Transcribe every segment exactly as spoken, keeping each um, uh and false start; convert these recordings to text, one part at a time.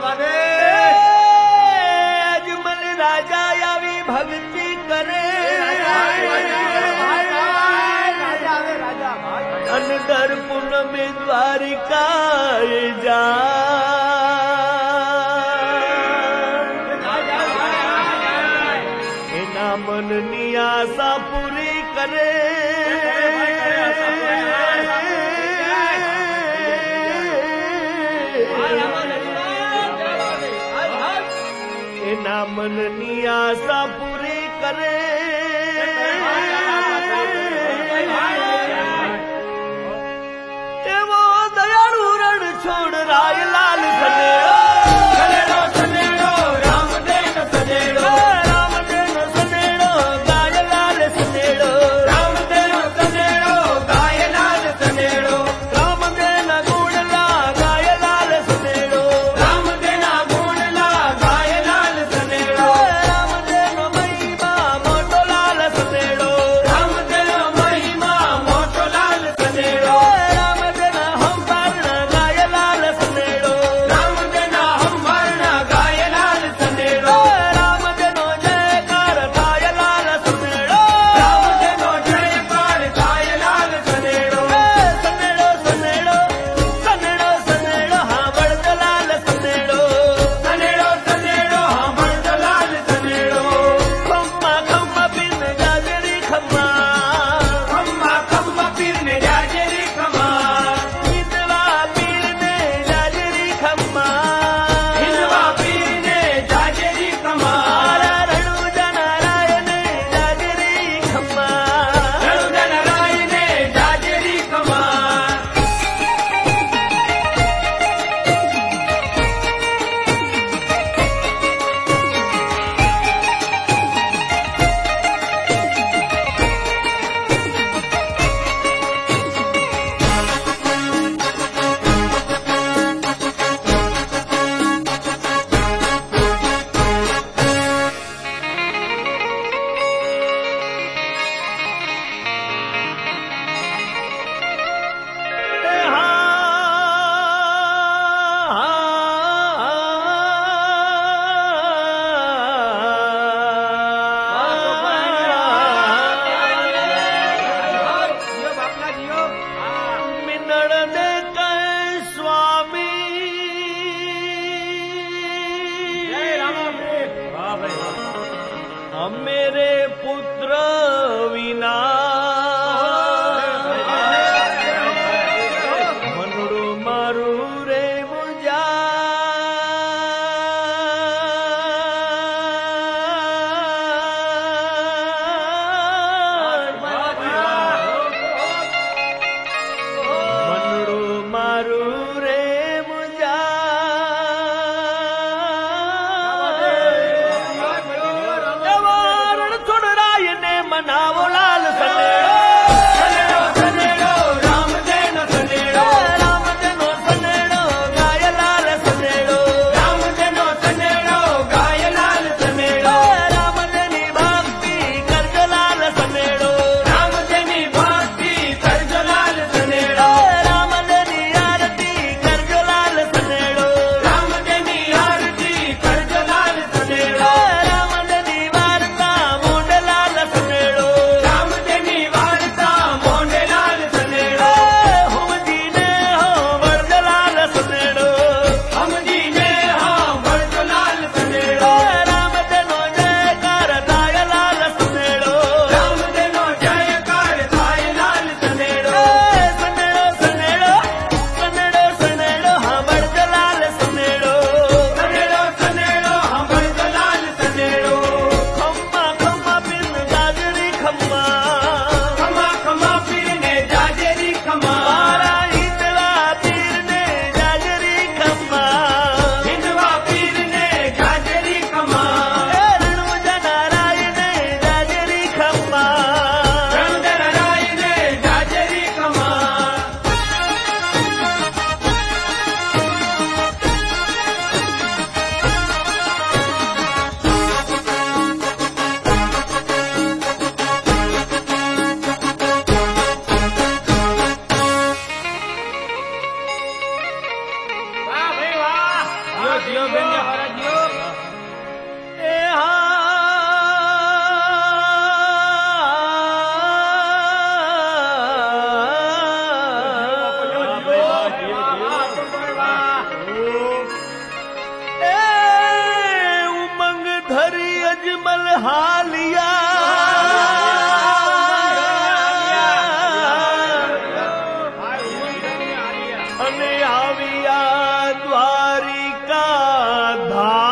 अजमल राजा आवी भक्ति करे अंदर पूनम द्वारिका जा एना मन नी आशा पूरी करे एना मन नी आशा पूरी करे एवो दयालु रण छोड़ राय लाल खनेड़ो खनेड़ो सनेड़ो राम देन सनेड़ो राम देन सनेड़ो गाय लाल सनेड़ो राम देन सनेड़ो गाय लाल सनेड़ो राम देन गुणला गाय लाल सनेड़ो राम देना गुणला गाय लाल सनेड़ो राम देन महिमा मोटो જીઓ બેન ને હારા જીઓ એ હા अजमल हालिया अने आविया द्वारिका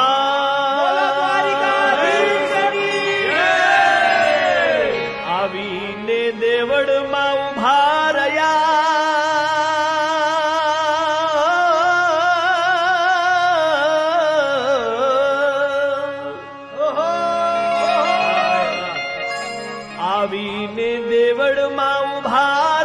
धाम आवीने देवड़ में उभा रया આવીને દેવળમાં ઉભા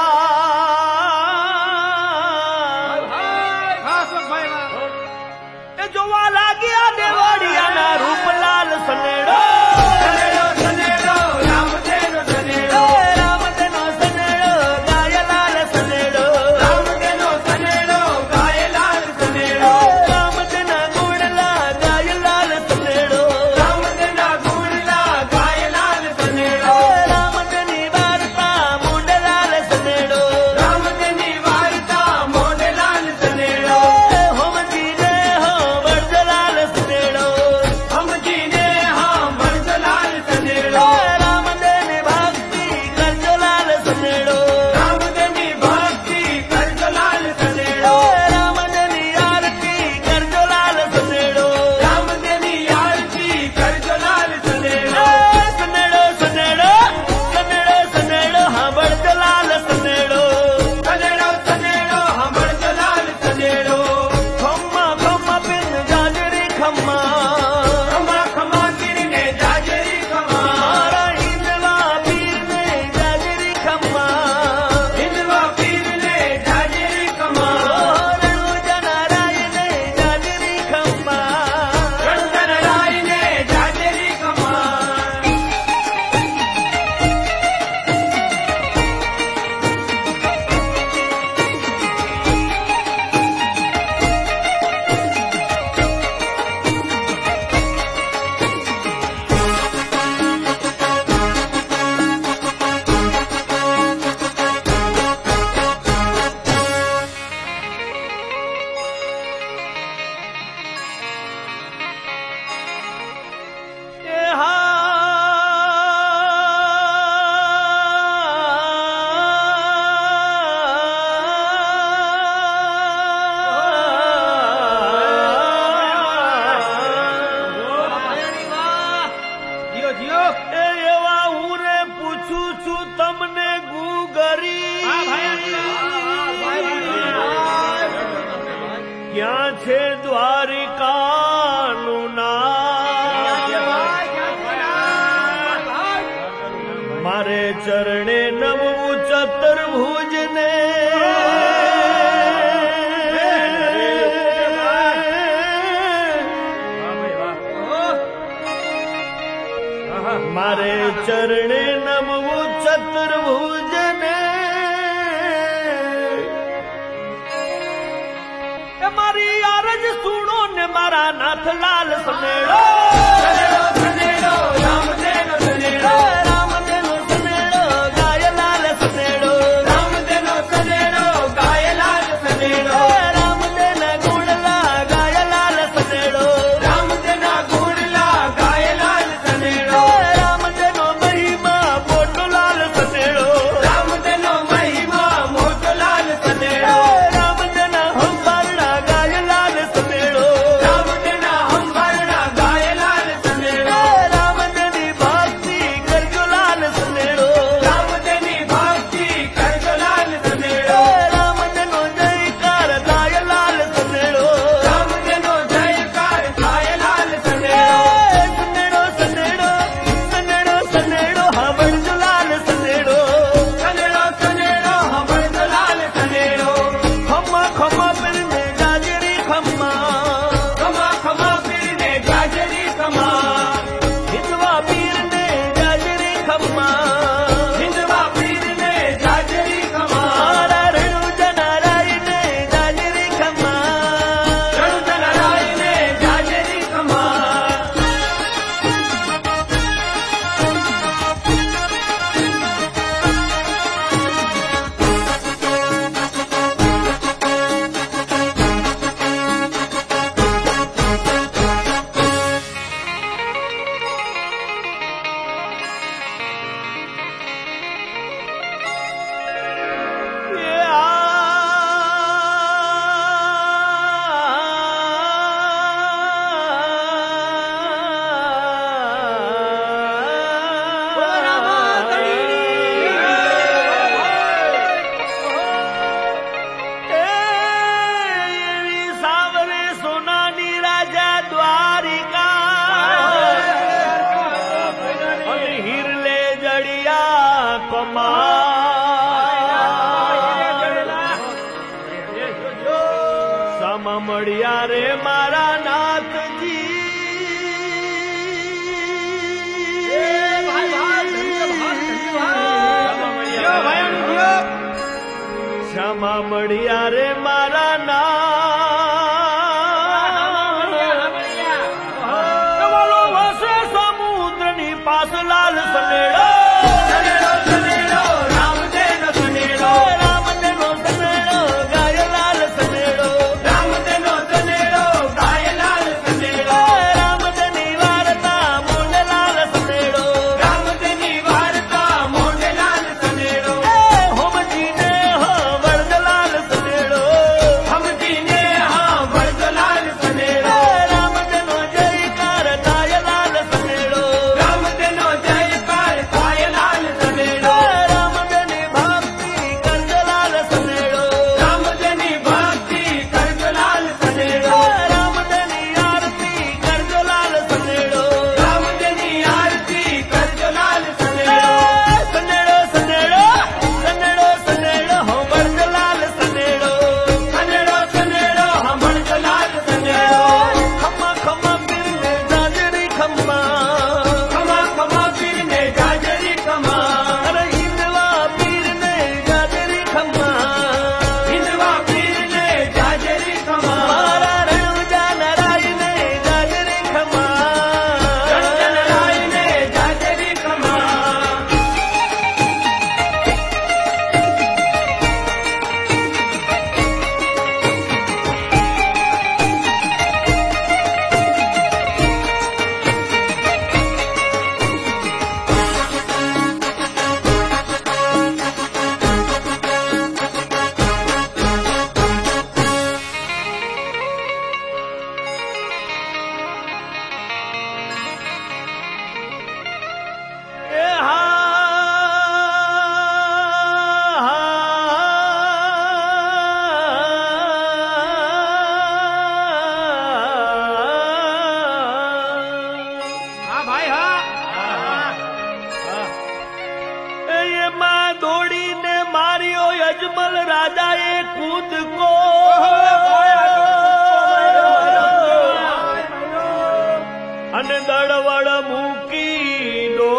રહ્યા એ જોવા લાગ્યા દેવળિયાના રૂપલાલ સનેડો સનેડો સનેડો રામદેનો સનેડો રામદેનો સનેડો ગાયલાલ સનેડો રામદેનો સનેડો ગાયલાલ સનેડો રામદેના ગુણલા ગાયલાલ સનેડો રામદેના ગુણલા ગાયલાલ સનેડો રામદેની વાર્તા મોંડલાલ સનેડો રામદેની વાર્તા મોંડલાલ સનેડો હોમજી ને હો વરદલાલ સનેડો હોમજી ને હો વરદલાલ સનેડો રામદેની ભક્તિ કરજોલાલ સનેડો રામદેની ભક્તિ કરજોલાલ સનેડો રામદેની આરતી કરજોલાલ સનેડો રામદેની આરતી કરજોલાલ સનેડો સનેડો સનેડો સનેડો સનેડો હા વરદલાલ સનેડો સનેડો સનેડો હા વરદલાલ સનેડો ખમ્મા ખમ્મા પીર જાજરી ખમ્મા ખમ્મા ખમ્મા પીરને જાજરી ખમ્મા મારા હિંદવા પીરને જાજરી ખમ્મા હિંદવા પીરને જાજરી ખમ્મા રણુજનરાયને જાજરી ખમ્મા રણુજનરાયને જાજરી ખમ્મા એ જીઓ જીઓ એ એવા હું રે પૂછું છું તમને ગુગરી ક્યાં છે દ્વારિકાનું નામ મારે ચરણે નમવું ચતુર્ભુજ ને મારે ચરણે નમવું ચતુર્ભુજ ને એ મારી આરજ સુણો ને મારા નાથલાલ સનેડો સનેડો સનેડો રામદેનો સનેડો રામદેનો સનેડો ગાયલાલ સનેડો રામદેનો સનેડો ગાયલાલ સનેડો રામદેના ગુણલા ગાયલાલ સનેડો રામદેના ગુણલા ગાયલાલ સનેડો રામદેનો મહિમા મોટોલાલ સનેડો રામદેનો મહિમા મોટોલાલ સનેડો રામદેના હંબારણા ગાયલાલ સનેડો રામદેના હંબારણા ગાયલાલ સનેડો રામદેની ભક્તિ કરજોલાલ સનેડો રામદેની ભક્તિ કરજોલાલ સનેડો રામદેનો જયકાર ગાયલાલ સનેડો રામદેનો જયકાર ગાયલાલ સનેડો સનેડો સનેડો સનેડો સનેડો હા વરદલાલ સનેડો સનેડો સનેડો હા વરદલાલ સનેડો ખમ્મા ખમ્મા પીરને જાજરી ખમ્મા ખમ્મા ખમ્મા પીરને જાજરી ખમ્મા હિંદવા પીરને જાજરી ખમ્મા હિંદવા પીરને જાજરી ખમ્મા મારા રણુજનરાયને જાજરી ખમ્મા રણુજનરાયને રે મારા નાથજી ક્ષમા મળ્યા રે મારા નાલો વસે સમુદ્રની પાસ લાલ સનેડો દોડીને માર્યો યજમલ રાજાએ કૂદકો અને દળવડ મૂકી દો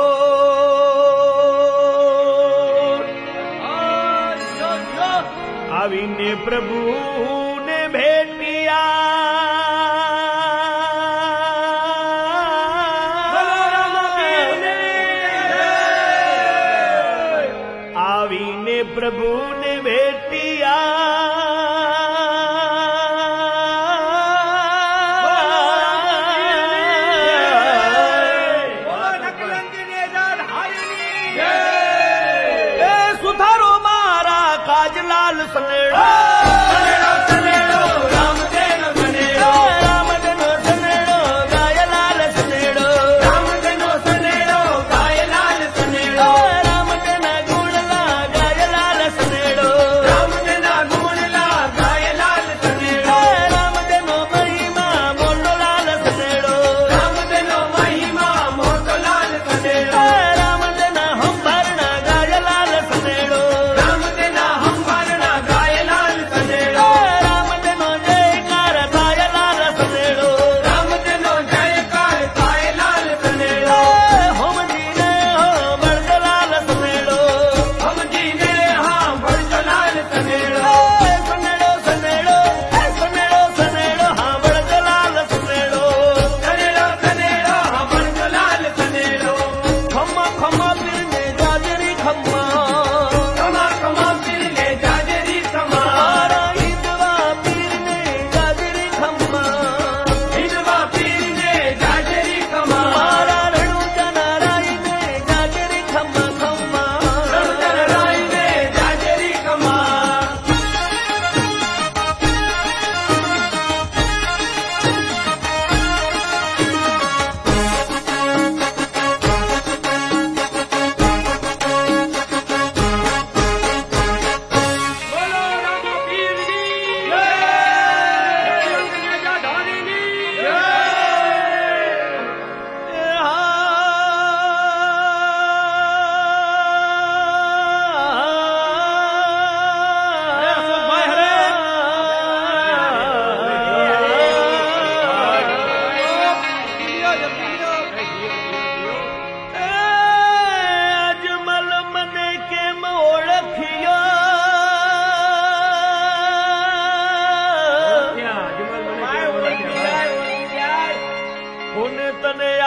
આવીને પ્રભુને ભેટિયા પ્રભુને ભેટિયા સુધારો મારા કાજલાલ સનેડો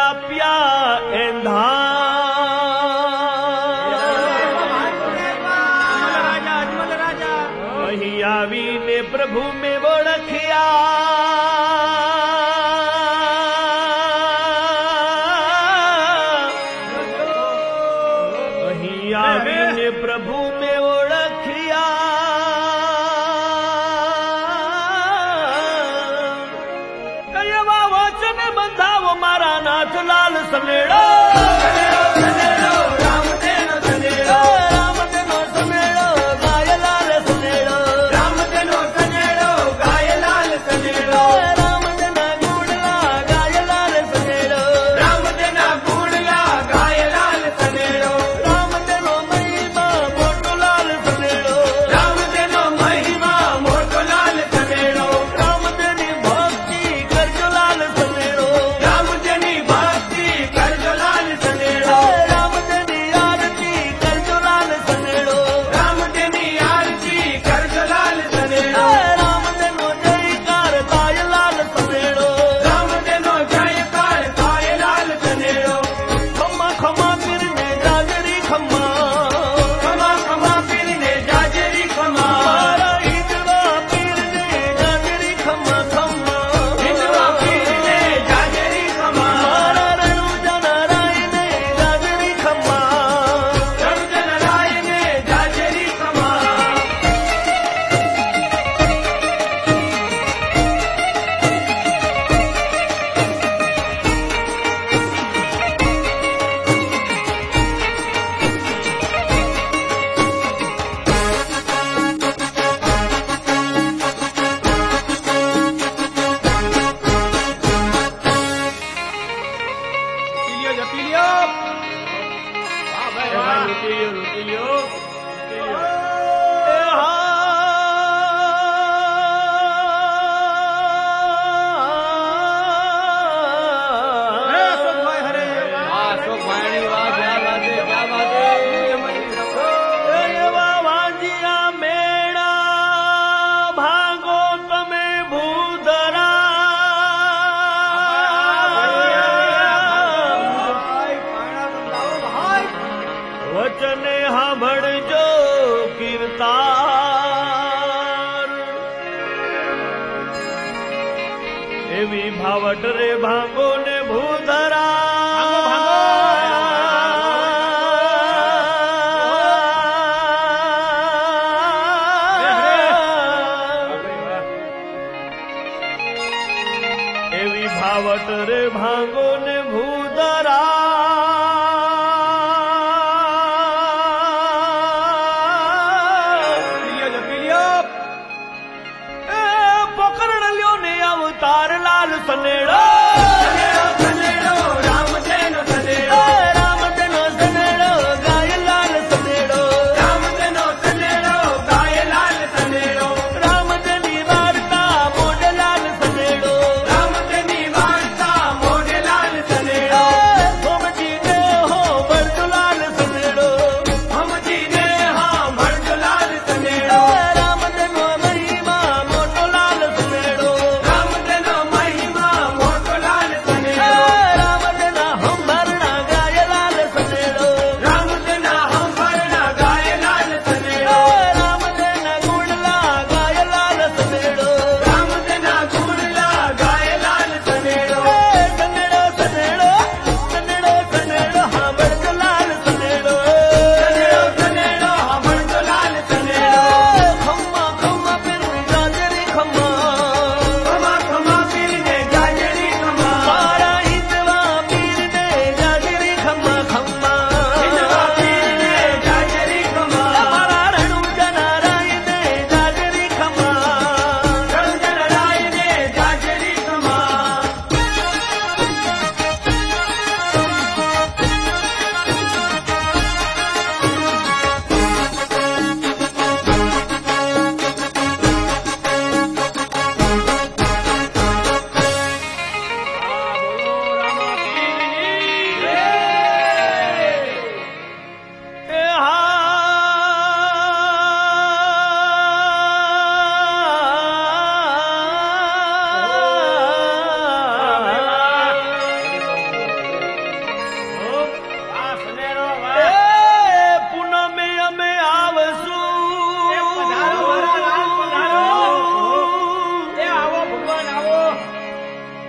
આપ્યા એંધા અહીં આવીને પ્રભુ મેં ઓળખ્યા અહીં આવીને પ્રભુ મેં ઓળખ્યા એવા વચન બંધાવો મારા નાથલાલ સનેડો વચને સાંભળજો કીર્તાર એવી ભાવટ રે ભાંગો ને ભૂધરા એવી ભાવટ રે ભાંગો ને ભૂધરા તારલાલ સનેડો સનેડો રામ જેનો સનેડો રામ જેનો સનેડો ગાયલાલ સનેડો રામ જેનો સનેડો ગાયલાલ સનેડો રામ જેની વાર્તા મોઢલાલ સનેડો રામ જેની વાર્તા મોઢલાલ સનેડો હમજી ને હો બળદલાલ સનેડો હમજી ને હા બળદલાલ સનેડો રામ જેનો મહિમા મોટોલાલ સનેડો રામ જેનો મહિમા મોટો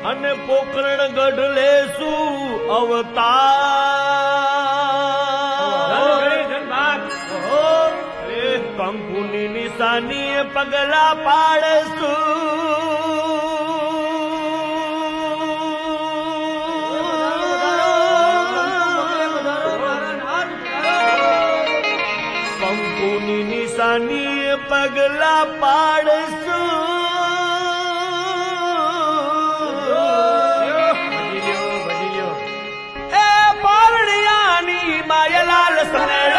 અને પોકરણ ગઢ લેશું અવતાર. કંકુની નિશાની પગલા પાડશું. કંકુની નિશાની પગલા પાડશું. એ પાવડિયાની માયલાલ સનેડો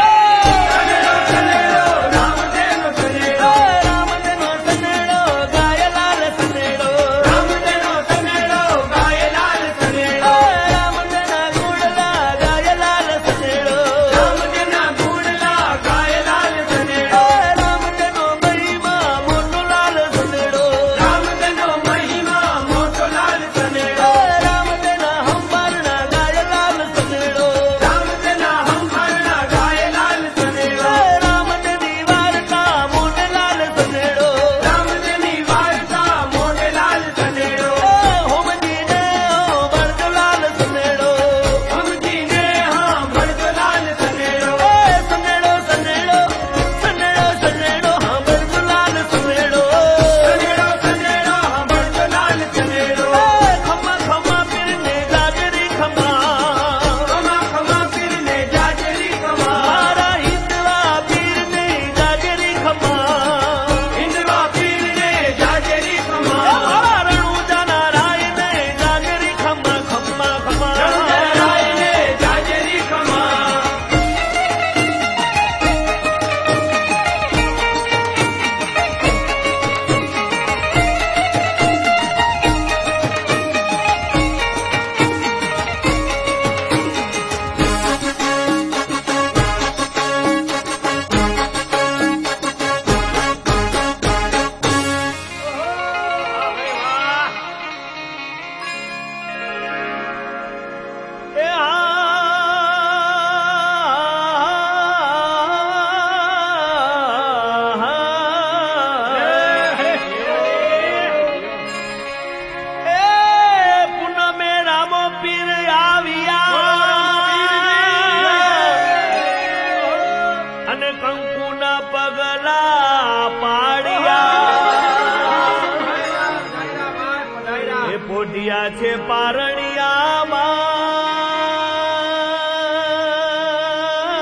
પોઢિયા છે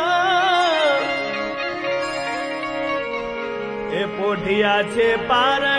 પારણિયામાં. એ પોઢિયા છે પાર